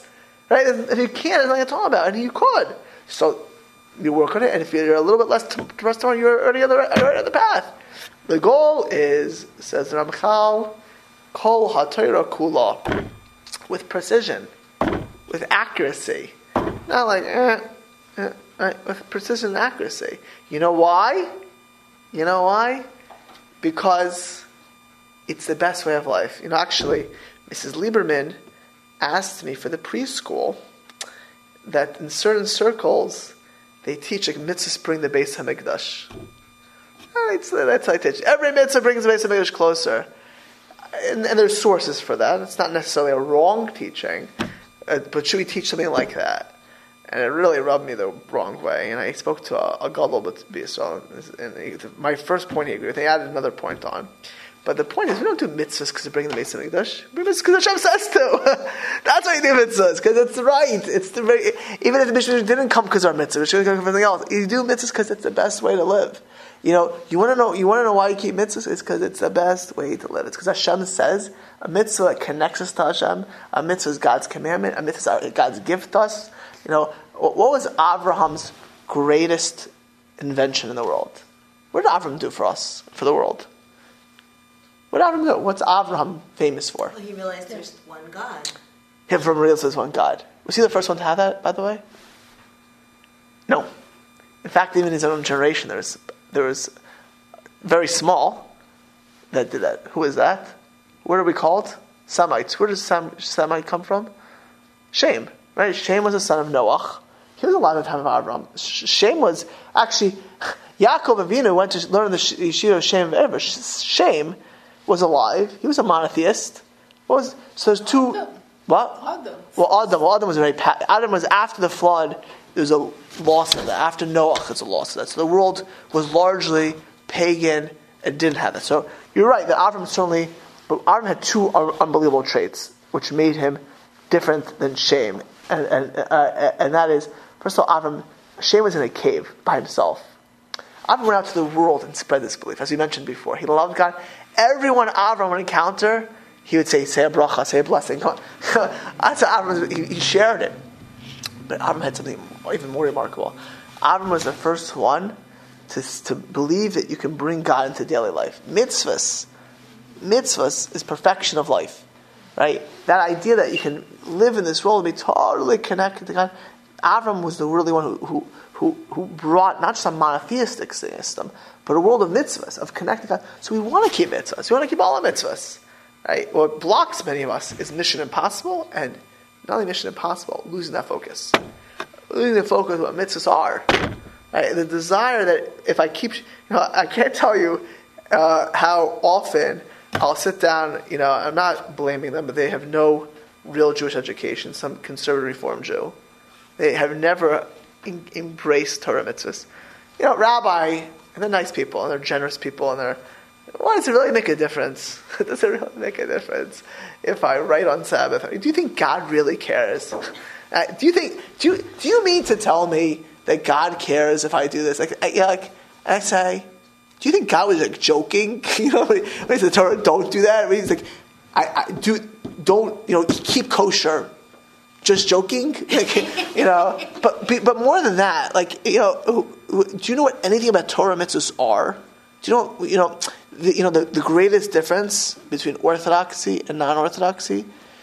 Right? If you can't, there's nothing to talk about, and you could. So you work on it, and if you're a little bit less depressed tomorrow, you're already on the right, already on the path. The goal is, says Ramchal, Kol HaTorah Kula, with precision, with accuracy. Not like, eh, eh, right? With precision and accuracy. You know why? You know why? Because it's the best way of life. You know, actually, Missus Lieberman asked me for the preschool that in certain circles they teach a mitzvah bring the Beis Hamikdash. That's, that's how I teach. Every mitzvah brings the Beis Hamikdash closer, and, and there's sources for that. It's not necessarily a wrong teaching, uh, but should we teach something like that? And it really rubbed me the wrong way. And I spoke to a, a gadol b'Yisrael, and he, my first point he agreed with. They added another point on. But the point is, we don't do mitzvahs because we bring the Beis Hamikdash. We do mitzvahs because Hashem says to. That's why you do mitzvahs, because it's right. It's the very, even if the Beis Hamikdash didn't come because of our mitzvah, it should come from something else. You do mitzvahs because it's the best way to live. You know, you want to know. You want to know why you keep mitzvahs? It's because it's the best way to live. It's because Hashem says a mitzvah that connects us to Hashem. A mitzvah is God's commandment. A mitzvah is God's gift to us. You know, what was Abraham's greatest invention in the world? What did Abraham do for us, for the world? What did Abraham do? What's Abraham famous for? Well, he realized there's one God. Him from real says one God. Was he the first one to have that, by the way? No. In fact, even in his own generation, there was, there was very small that did that. Who is that? What are we called? Semites. Where does Sem, Semite come from? Shem. Right? Shem was the son of Noach. He was alive at the time of Abraham. Shem was actually Yaakov Avinu went to learn the yeshiva of Shem ever. Shem was alive. He was a monotheist. What was so? There's two. Adam. What? Adam. Well, Adam. Well, Adam was very. Adam was after the flood. There's a loss of that. After Noach, it's a loss of that. So the world was largely pagan and didn't have that. So you're right that Abraham certainly, but Abraham had two unbelievable traits which made him different than Shem. And and, uh, and that is, first of all, Avram, Shem was in a cave by himself. Avram went out to the world and spread this belief, as we mentioned before. He loved God. Everyone Avram would encounter, he would say, say a bracha, say a blessing. That's how Avram, he, he shared it. But Avram had something even more remarkable. Avram was the first one to, to believe that you can bring God into daily life. Mitzvahs. Mitzvahs is perfection of life. Right? That idea that you can live in this world and be totally connected to God. Avram was the really one who, who, who, who brought not just a monotheistic system, but a world of mitzvahs, of connected to God. So we want to keep mitzvahs. We want to keep all the mitzvahs. Right? What blocks many of us is mission impossible, and not only mission impossible, losing that focus. Losing the focus of what mitzvahs are. Right? The desire that if I keep, you know, I can't tell you uh, how often I'll sit down, you know, I'm not blaming them, but they have no real Jewish education, some conservative Reform Jew. They have never in, embraced Torah mitzvahs. You know, rabbi, and they're nice people, and they're generous people, and they're, why does it really make a difference? Does it really make a difference if I write on Sabbath? Do you think God really cares? Uh, do you think, do you, do you mean to tell me that God cares if I do this? Like, I, yeah, like, and I say, do you think God was like joking? You know, when he said, Torah, don't do that. When he's like, I, I do, don't, you know, keep kosher. Just joking, like, you know. But but more than that, like, you know, do you know what anything about Torah mitzvahs are? Do you know, you know, the, you know, the, the greatest difference between orthodoxy and non-orthodoxy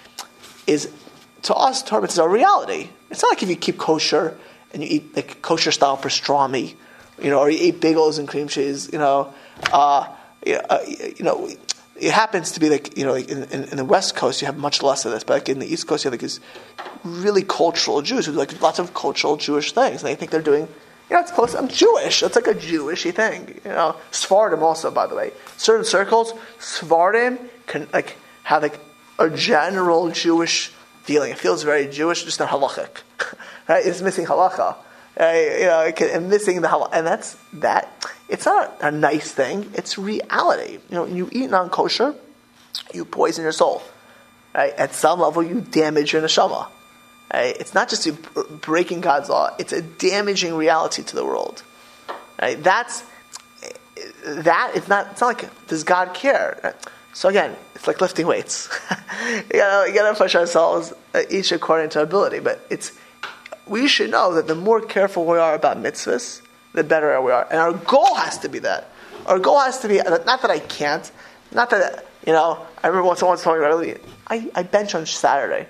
is, to us, Torah mitzvahs are reality. It's not like if you keep kosher and you eat like kosher style pastrami, you know, or you eat bagels and cream cheese, you know, uh, you, uh, you know, it happens to be like, you know, like in, in, in the West Coast you have much less of this, but like in the East Coast you have like these really cultural Jews who do like lots of cultural Jewish things, and they think they're doing, you know, it's close, I'm Jewish, it's like a Jewishy thing, you know. Sephardim also, by the way, certain circles, Sephardim can like have like a general Jewish feeling. It feels very Jewish, just not halachic, right? It's missing halacha. Uh, you know, and missing the halal, and that's that. It's not a nice thing. It's reality. You know, you eat non-kosher, you poison your soul. Right? At some level, you damage your neshama. Right? It's not just you breaking God's law; it's a damaging reality to the world. Right? That's that. It's not. It's not like, does God care? Right? So again, it's like lifting weights. you gotta, you gotta push ourselves uh, each according to our ability. But it's we should know that the more careful we are about mitzvahs, the better we are. And our goal has to be that. Our goal has to be not that I can't, not that you know. I remember when someone told me earlier, I, I bench on Saturday.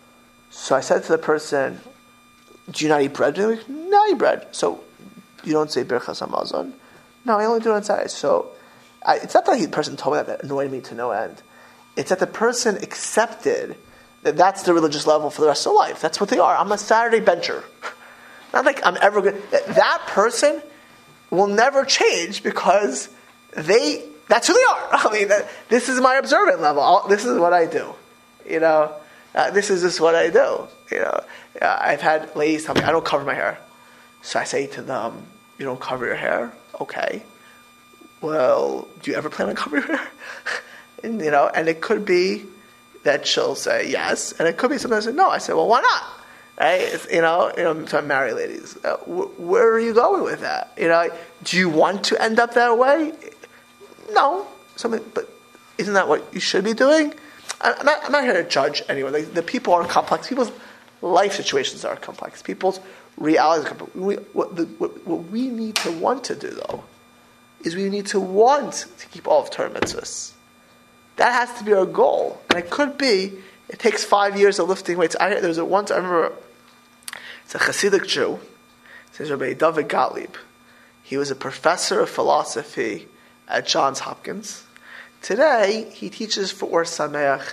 So I said to the person, "Do you not eat bread?" They're like, "No, I eat bread." So you don't say Birchas Hamazon? No, I only do it on Saturday. So I, it's not that the person told me that that annoyed me to no end. It's that the person accepted that that's the religious level for the rest of their life. That's what they are. I'm a Saturday bencher. Not like I'm ever going to... That person will never change because they... That's who they are. I mean, that, this is my observant level. I'll, this is what I do. You know? Uh, this is just what I do. You know? Uh, I've had ladies tell me, I don't cover my hair. So I say to them, you don't cover your hair? Okay. Well, do you ever plan on covering your hair? And, you know, and it could be that she'll say yes, and it could be something I say no. I say, well, why not? Right? It's, you know, you know, to married ladies, uh, wh- where are you going with that? You know, do you want to end up that way? No, something, but isn't that what you should be doing? I'm not, I'm not here to judge anyone. Like, the people are complex. People's life situations are complex. People's realities are complex. We, what, the, what, what we need to want to do, though, is we need to want to keep all of Torah mitzvahs. That has to be our goal. And it could be, it takes five years of lifting weights. I, there was a once, I remember, it's a Hasidic Jew. His name is Rabbi David Gottlieb. He was a professor of philosophy at Johns Hopkins. Today, he teaches for Or Sameach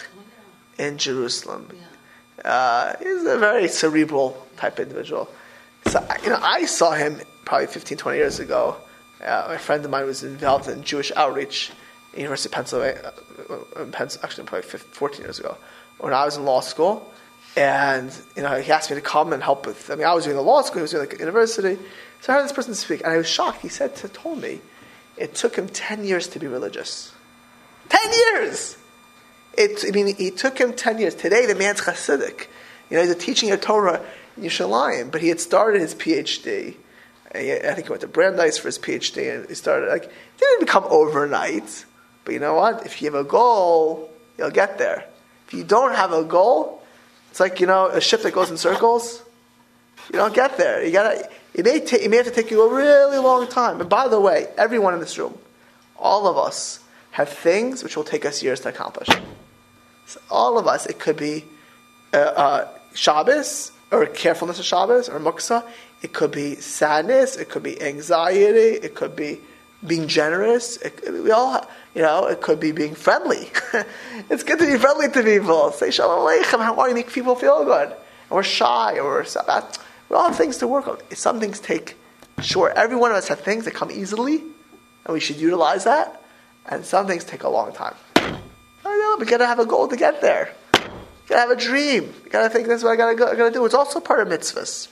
in Jerusalem. Uh, he's a very cerebral type individual. So, you know, I saw him probably fifteen, twenty years ago. Uh, my friend of mine was involved in Jewish outreach at University of Pennsylvania, uh, actually probably fourteen years ago, when I was in law school. And, you know, he asked me to come and help with, I mean, I was doing the law school, he was doing like a university. So I heard this person speak, and I was shocked. He said, to, told me, it took him ten years to be religious. Ten years! It, I mean, it took him ten years. Today, the man's Hasidic. You know, he's a teaching of Torah in Yerushalayim, but he had started his PhD. I think he went to Brandeis for his PhD, and he started, like, it didn't become overnight. But you know what? If you have a goal, you'll get there. If you don't have a goal, it's like, you know, a ship that goes in circles. You don't get there. You gotta, it may, ta- it may have to take you a really long time. And by the way, everyone in this room, all of us, have things which will take us years to accomplish. So all of us, it could be uh, uh, Shabbos, or carefulness of Shabbos, or Muksa. It could be sadness. It could be anxiety. It could be being generous. It, we all, have, you know, it could be being friendly. It's good to be friendly to people. Say Shalom Aleichem. How are you? Make people feel good. And we're shy, or we're sad. We all have things to work on. Some things take, sure, every one of us have things that come easily, and we should utilize that. And some things take a long time. I know, we gotta have a goal to get there. You gotta have a dream. You gotta think, this is what I gotta, go, I gotta do. It's also part of mitzvahs.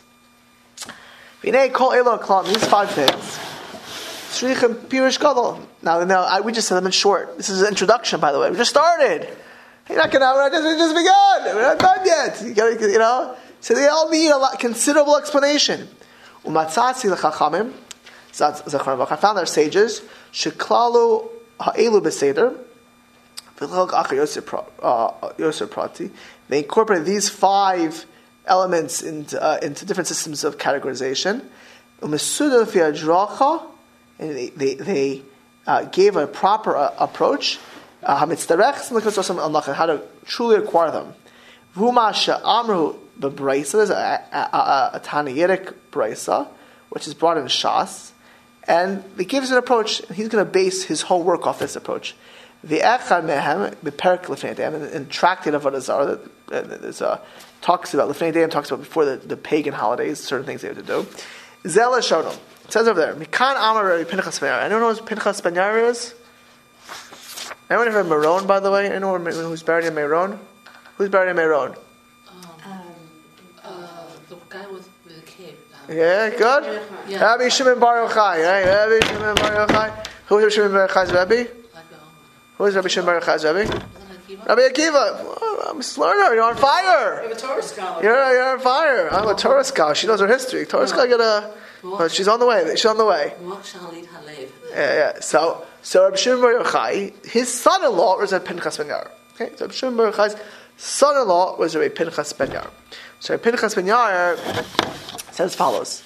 These five things. Shrichim Pirish Gadol. Now, now I, we just said them in short. This is an introduction, by the way. We just started. You're not gonna. We're just, we just begun. We're not done yet. You gotta, you know. So they all need a lot, considerable explanation. Umatzatzi lechachamim. I found our sages. Sheklalu ha'elu beseder. V'chok acher yoser prati. They incorporate these five elements into, uh, into different systems of categorization. Umesuda fi hadracha. And they, they, they uh, gave a proper uh, approach, uh, how to truly acquire them. Amru b'braisa, there's a, a, a, a Tanayitic braisa, which is brought in Shas, and he gives an approach, and he's going to base his whole work off this approach. The Echad Mehem, b'Perek Lifnei Dayim, in Tractate of Avodah there's a talks about Lifnei Dayim, talks about before the, the pagan holidays, certain things they have to do. Zela Shalom. It says over there, Mikan Amar Rabbi Pinchas Ben Yair. Anyone know who Pinchas Ben Yair is? Anyone ever Meron, by the way? Anyone who's buried in Meron? Who's buried in Meron? Um, uh, the guy with the cave. Um, yeah, good? Yeah. Rabbi Shimon Bar Yochai, right? Rabbi Shimon Bar Yochai. Who is Rabbi Shimon Bar Yochai's Rabbi? Who is Rabbi Shimon Bar Yochai's Rabbi? Rabbi Akiva. Oh, I'm a learner. You're on fire. I'm a Torah scholar. You're, you're on fire. I'm a Torah scholar. She knows her history. Torah scholar got a... Well, she's on the way. She's on the way. Yeah, yeah. So, so Rabbi Shimon Bar Yochai, his son-in-law was at Pinchas Ben Yair. Okay, so Shimon bar Yochai's son-in-law was Rabbi Pinchas ben Yair. So Rabbi Pinchas ben Yair says as follows: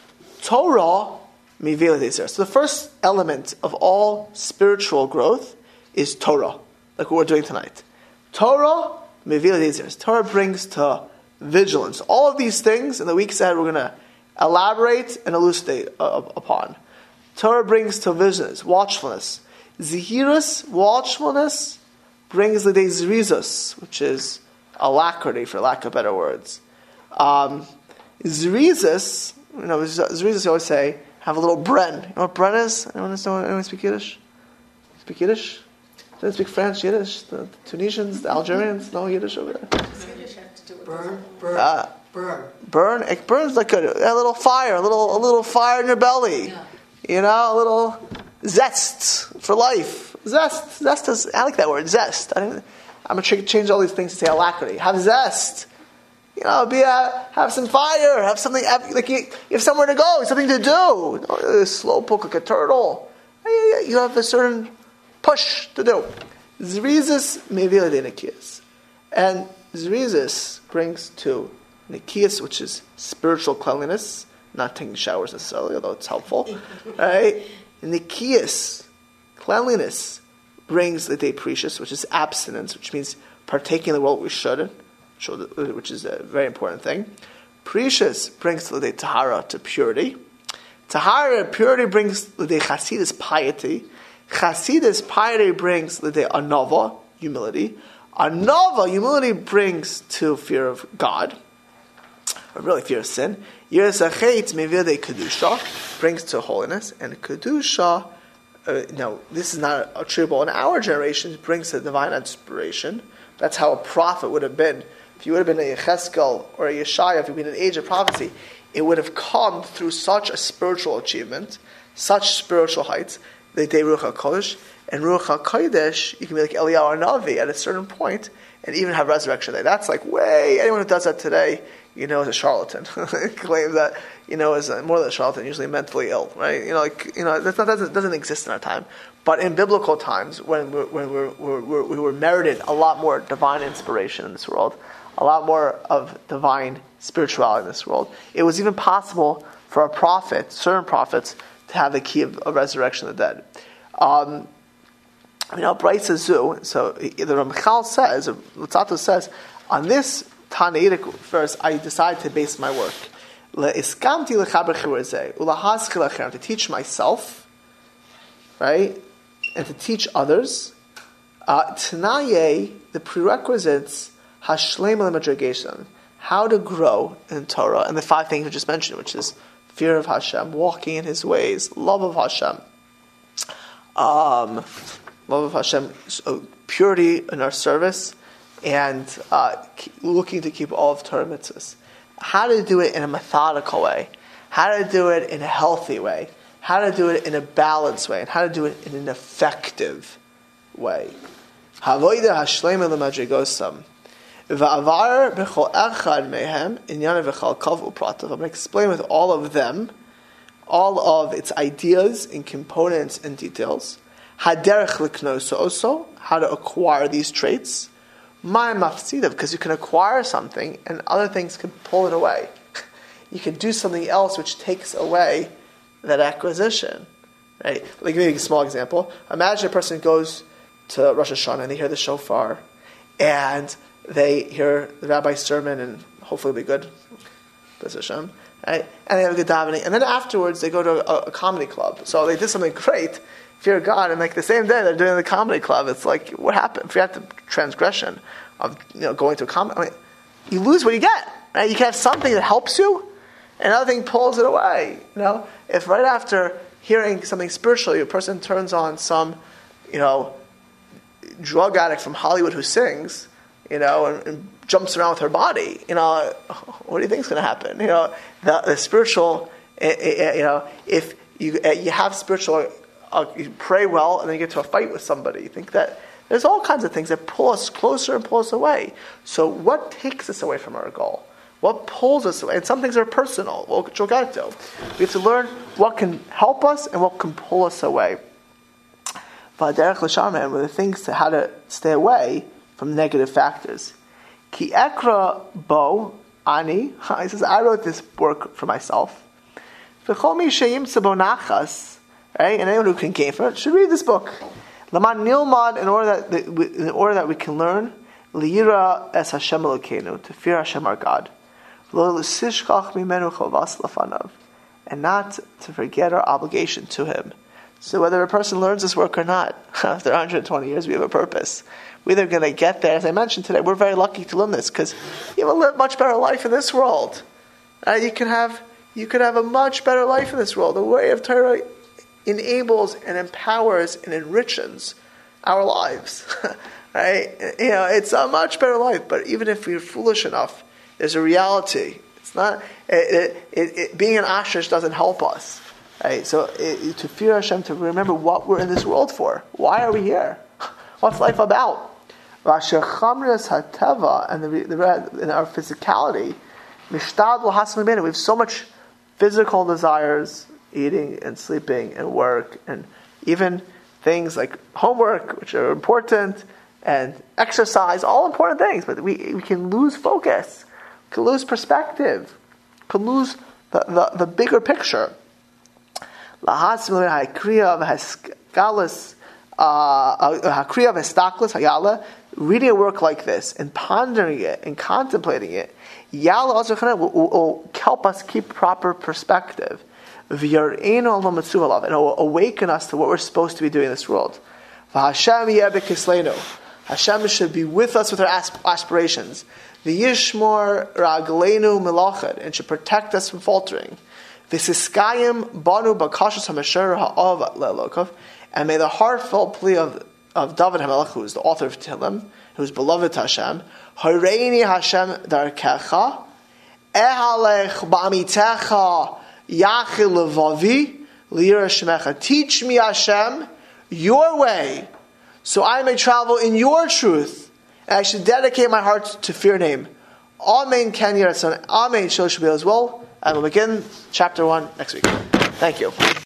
Torah mivila dezer. So the first element of all spiritual growth is Torah, like what we're doing tonight. Torah mivila dezer. Torah brings to vigilance. All of these things in the weeks ahead we're going to elaborate and elucidate uh, upon. Torah brings to vigilance, watchfulness. Zihirus, watchfulness, brings the day zrizus, which is alacrity, for lack of better words. Um, zrizus, you know, zrizus you always say, have a little bren. You know what bren is? Anyone, know, anyone speak Yiddish? Speak Yiddish? They speak French, Yiddish. The Tunisians, the Algerians, no Yiddish over there. Burn, burn, Uh, burn. burn. It burns like a, a little fire, a little, a little fire in your belly. Yeah. You know, a little zest for life. Zest. Zest is, I like that word, zest. I didn't, I'm going to change all these things to say alacrity. Have zest. You know, be a, have some fire. Have something, have, like you, you have somewhere to go, something to do. Don't slow poke like a turtle. You have a certain push to do. Zrizis mevila de nikias. And Zrizis brings to nikias, which is spiritual cleanliness, not taking showers necessarily, although it's helpful. Right? Nikias, cleanliness, brings the day precious, which is abstinence, which means partaking in the world we should, which is a very important thing. Precious brings the day tahara, to purity. Tahara, purity, brings the day chasidus, piety. Chasidus, piety, brings the day anava, humility. Anava, humility, brings to fear of God, or really fear of sin. Yiras hachetz mevil de kedusha, brings to holiness, and kedusha, uh, no, this is not attributable in our generation. It brings to divine inspiration. That's how a prophet would have been. If you would have been a Yecheskel or a Yeshaya, if you had been in an age of prophecy, it would have come through such a spiritual achievement, such spiritual heights. The day Ruach HaKodesh, and Ruach HaKodesh, you can be like Eliyahu Navi at a certain point, and even have resurrection day. That's like way, anyone who does that today, you know, is a charlatan. Claims that, you know, is more than a charlatan, usually mentally ill, right? You know, like, you know, that's not, that doesn't, doesn't exist in our time. But in biblical times, when, we're, when we're, we're, we're, we were merited a lot more divine inspiration in this world, a lot more of divine spirituality in this world, it was even possible for a prophet, certain prophets, to have the key of, of resurrection of the dead. Um, you know, Bryce Zu, so the Ramchal says, or Lutzato says, on this Tanaitic verse, I decided to base my work. To teach myself, right, and to teach others. Uh, Tanaye, the prerequisites, Hashlem al-Madragation, how to grow in Torah, and the five things we just mentioned, which is fear of Hashem, walking in His ways, love of Hashem, um, love of Hashem, so purity in our service, and uh, looking to keep all of Torah mitzvahs. How to do it in a methodical way, how to do it in a healthy way, how to do it in a balanced way, and how to do it in an effective way. Havoida hashleim l'madrigosam. Va'avar b'chol echad mehem inyan v'chal kav upratav. I'm going to explain with all of them, all of its ideas and components and details. Haderech l'knoso also, how to acquire these traits. My mafsidav, because you can acquire something and other things can pull it away. You can do something else which takes away that acquisition. Right? Let me give you a small example. Imagine a person goes to Rosh Hashanah and they hear the shofar and they hear the rabbi's sermon and hopefully it'll be good. Hashem, right? And they have a good davening. And then afterwards they go to a, a comedy club. So they did something great, fear God, and like the same day they're doing the comedy club. It's like, what happened? If you have the transgression of, you know, going to a comedy, I mean, you lose what you get. Right? You can have something that helps you, and another thing pulls it away. You know, if right after hearing something spiritually, a person turns on some, you know, drug addict from Hollywood who sings, you know, and, and jumps around with her body, you know, what do you think is going to happen? You know, the, the spiritual, uh, uh, you know, if you uh, you have spiritual, uh, you pray well, and then you get to a fight with somebody, you think that there's all kinds of things that pull us closer and pull us away. So what takes us away from our goal? What pulls us away? And some things are personal. We have to learn what can help us and what can pull us away. But Derech L'Sharman, with the things to how to stay away, from negative factors. Ki ekra bo ani. He says, I wrote this work for myself. V'chol mi sheyimtza bo nachas. Right? And anyone who can gain from it should read this book. Laman nilmad, in order that in order that we can learn liyira es Hashem Elokeinu, to fear Hashem our God, lo l'sishkach mimenu chovas lafanav, and not to forget our obligation to Him. So whether a person learns this work or not, after one hundred twenty years, we have a purpose. We're either going to get there. As I mentioned today, we're very lucky to learn this because you will live a much better life in this world. Uh, you can have you could have a much better life in this world. The way of Torah enables and empowers and enriches our lives. Right? You know, it's a much better life. But even if we're foolish enough, there's a reality. It's not it, it, it, it, being an ashish doesn't help us. Right? So it, to fear Hashem, to remember what we're in this world for. Why are we here? What's life about? Hateva, and the, the, in our physicality, we have so much physical desires, eating and sleeping and work, and even things like homework, which are important, and exercise, all important things, but we, we can lose focus, we can lose perspective, we can lose the, the, the bigger picture. Reading a work like this and pondering it and contemplating it will, will help us keep proper perspective. And it will awaken us to what we're supposed to be doing in this world. Hashem should be with us with our aspirations. V'yishmor ragleinu melachad, and should protect us from faltering. V'siskayim banu bakashas hamasher ha'av le'elokov, and may the heartfelt plea of of David HaMelech, who is the author of Tehillim, who is beloved to Hashem, Horeini Hashem darkecha, ehalech ba'amitecha yachil levavi liyira shemecha. Teach me, Hashem, your way, so I may travel in your truth, and I should dedicate my heart to fear name. Amen. Ken Yeratzon. Amen. Shil Shabbat as well. And we'll begin chapter one next week. Thank you.